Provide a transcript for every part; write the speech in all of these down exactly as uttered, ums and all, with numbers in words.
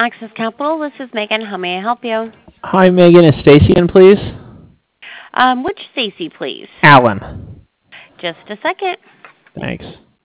Access Capital, this is Megan. How may I help you? Hi, Megan. Is Stacy in, please? Um, which Stacy, please? Alan. Just a second. Thanks.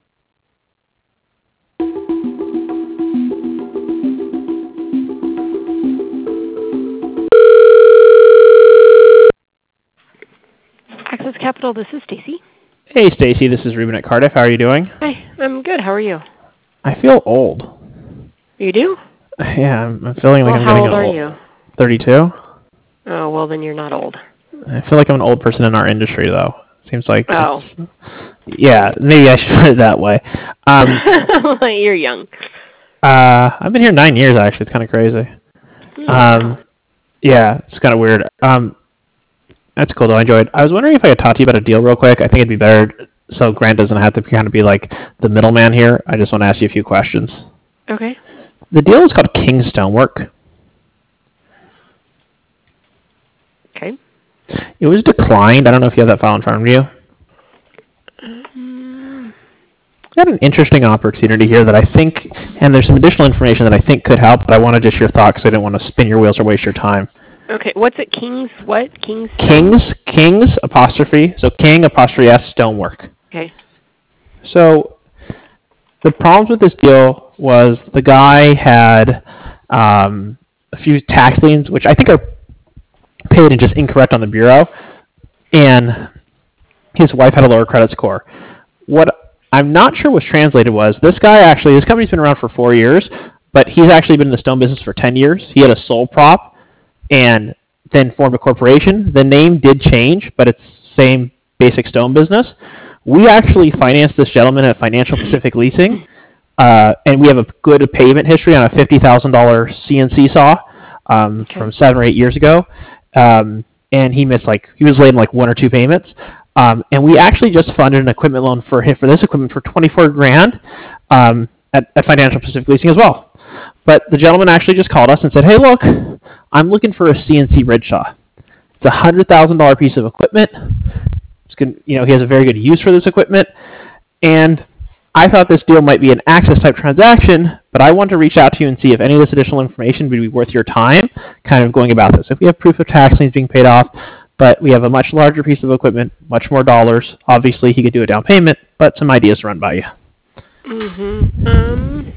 Access Capital, this is Stacy. Hey, Stacy. This is Ruben at Cardiff. How are you doing? Hi, I'm good. How are you? I feel old. You do? Yeah, I'm, I'm feeling like well, I'm how getting old are old. you? thirty-two. Oh, well, then you're not old. I feel like I'm an old person in our industry, though. Seems like. Oh. Yeah, maybe I should put it that way. Um, you're young. Uh, I've been here nine years, actually. It's kind of crazy. Hmm. Um, yeah, it's kind of weird. Um, that's cool, though. I enjoyed. I was wondering if I could talk to you about a deal real quick. I think it'd be better so Grant doesn't have to kind of be like the middleman here. I just want to ask you a few questions. Okay. The deal is called King Stonework. Okay. It was declined. I don't know if you have that file in front of you. Um, I got an interesting opportunity here that I think, and there's some additional information that I think could help, but I wanted just your thoughts because I didn't want to spin your wheels or waste your time. okay. What's it? King's what? King's Kings, Kings, apostrophe, so King, apostrophe S, Stonework. Okay. So the problems with this deal was the guy had um, a few tax liens, which I think are paid and just incorrect on the bureau, and his wife had a lower credit score. What I'm not sure was translated was this guy actually, this company's been around for four years, but he's actually been in the stone business for ten years. He had a sole prop and then formed a corporation. The name did change, but it's the same basic stone business. We actually financed this gentleman at Financial Pacific Leasing, uh, and we have a good payment history on a fifty thousand dollars C N C saw um, Okay. from seven or eight years ago. Um, and he missed like, he was late in like one or two payments. Um, and we actually just funded an equipment loan for him, for this equipment for twenty-four grand um, at, at Financial Pacific Leasing as well. But the gentleman actually just called us and said, hey, look, I'm looking for a C N C ridge saw. It's a one hundred thousand dollars piece of equipment. It's good, you know, he has a very good use for this equipment. And I thought this deal might be an access type transaction, but I want to reach out to you and see if any of this additional information would be worth your time kind of going about this. If we have proof of tax liens being paid off, but we have a much larger piece of equipment, much more dollars, obviously he could do a down payment, but some ideas to run by you. Mm-hmm. Um,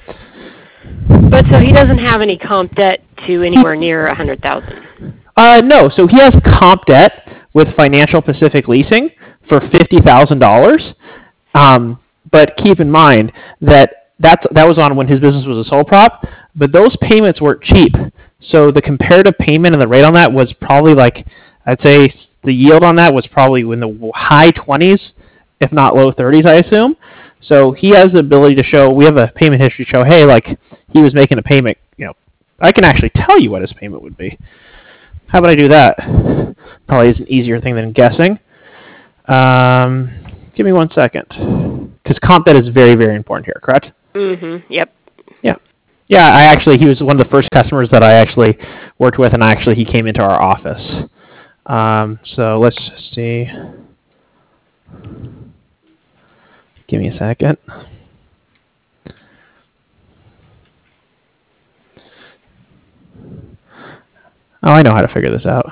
but so he doesn't have any comp debt to anywhere near a hundred thousand. Uh, no, so he has comp debt with Financial Pacific Leasing for fifty thousand dollars. Um, but keep in mind that that's, that was on when his business was a sole prop, but those payments weren't cheap. So the comparative payment and the rate on that was probably like, I'd say the yield on that was probably in the high twenties, if not low thirties, I assume. So he has the ability to show, we have a payment history to show, hey, like he was making a payment, you know, I can actually tell you what his payment would be. How about I do that? Probably is an easier thing than guessing. Um, give me one second. Because comp debt is very, very important here, correct? Mm-hmm. Yep. Yeah. Yeah, I actually, he was one of the first customers that I actually worked with, and actually he came into our office. Um, so let's see. Give me a second. Oh, I know how to figure this out.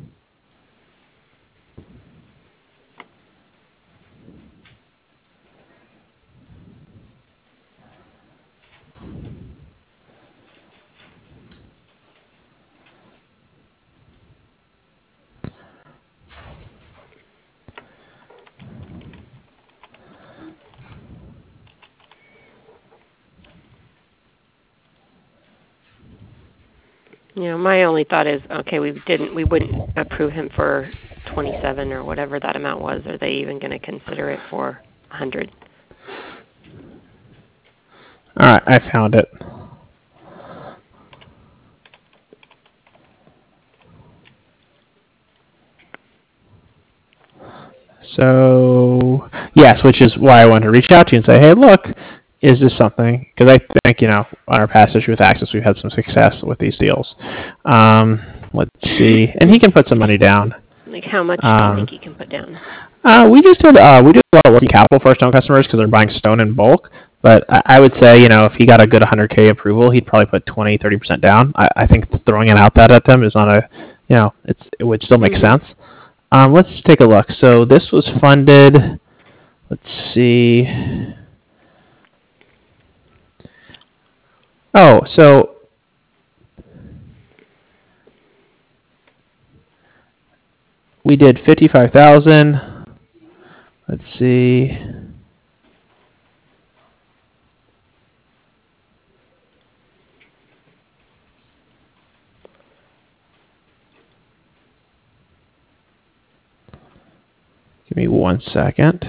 You know, my only thought is, okay, we didn't, we wouldn't approve him for twenty-seven or whatever that amount was. Are they even going to consider it for a hundred? All right, I found it. So, yes, which is why I wanted to reach out to you and say, hey, look, is this something? Because I think, you know, on our past issue with Access, we've had some success with these deals. Um, let's see. And he can put some money down. Like how much Um, do you think he can put down? Uh, we just did, uh, we do a lot of working capital for our stone customers because they're buying stone in bulk. But I, I would say, you know, if he got a good one hundred K approval, he'd probably put twenty, thirty percent down. I, I think throwing it out that at them is not a, you know, it's it would still make Mhm. sense. Um, let's take a look. So this was funded. Let's see. Oh, so we did fifty-five thousand. Let's see. Give me one second.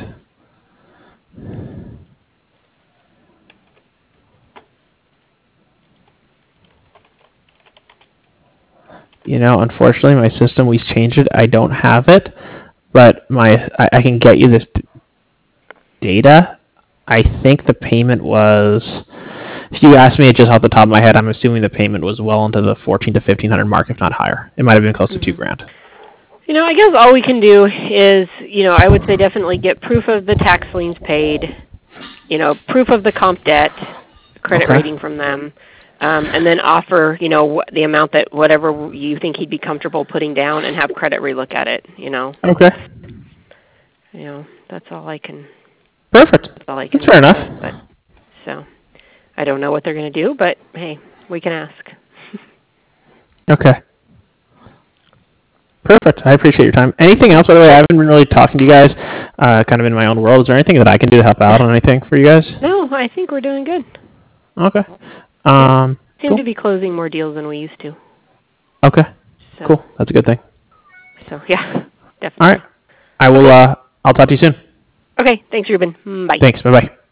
You know, unfortunately, my system, we changed it. I don't have it, but my I, I can get you this d- data. I think the payment was, if you ask me just off the top of my head, I'm assuming the payment was well into the fourteen to fifteen hundred mark, if not higher. It might have been close to two Mhm. grand. You know, I guess all we can do is, you know, I would say definitely get proof of the tax liens paid, you know, proof of the comp debt, credit Okay. rating from them, um, and then offer, you know, wh- the amount that whatever you think he'd be comfortable putting down, and have credit relook at it. You know, Okay. you know, that's all I can. Perfect. That's all I can. That's fair enough. suggest, But so, I don't know what they're going to do, but hey, we can ask. Okay. Perfect. I appreciate your time. Anything else, by the way? I haven't been really talking to you guys, uh, kind of in my own world. Is there anything that I can do to help out on anything for you guys? No, I think we're doing good. Okay. Um, Seem cool. to be closing more deals than we used to. Okay. So, Cool. That's a good thing. So yeah, definitely. All right. I will. Uh, I'll talk to you soon. Okay. Thanks, Ruben. Mm, Bye. Thanks. Bye bye.